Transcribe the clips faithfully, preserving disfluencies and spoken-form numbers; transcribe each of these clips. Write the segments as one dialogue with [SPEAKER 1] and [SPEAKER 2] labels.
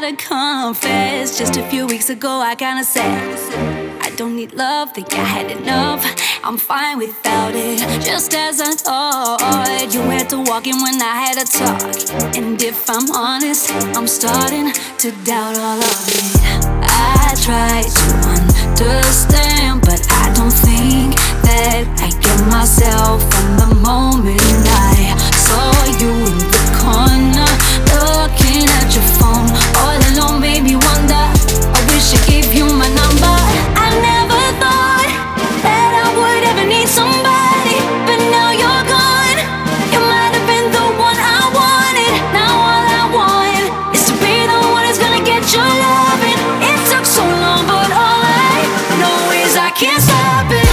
[SPEAKER 1] gotta confess, just a few weeks ago I kinda said I don't need love, think I had enough, I'm fine without it. Just as I thought, you had to walk in when I had a talk. And if I'm honest, I'm starting to doubt all of it. I try to understand, but I don't think that I get myself from the moment I saw you in the corner, looking at your phone, all alone made me wonder. I wish I gave you my number. I never thought that I would ever need somebody, but now you're gone. You might have been the one I wanted. Now all I want is to be the one who's gonna get your loving. It took so long, but all I know is I can't stop it.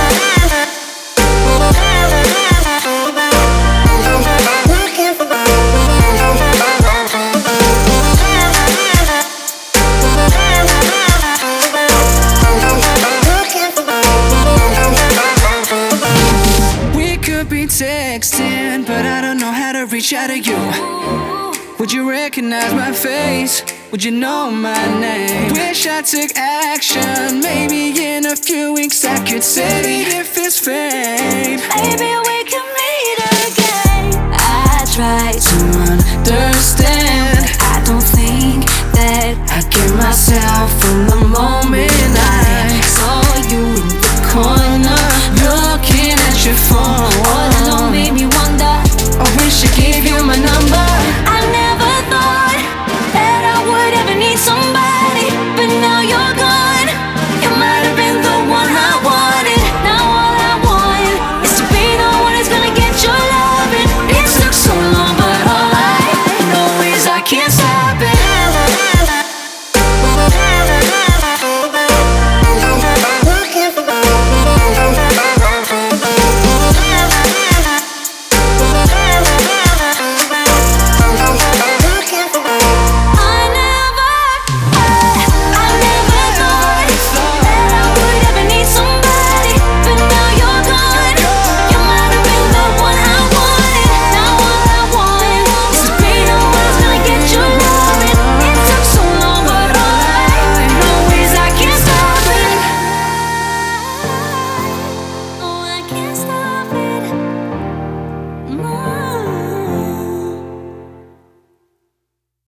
[SPEAKER 2] Texting, but I don't know how to reach out to you. Would you recognize my face? Would you know my name? Wish I took action. Maybe in a few weeks I could say if it's fate.
[SPEAKER 1] Maybe we can meet again. I try to understand,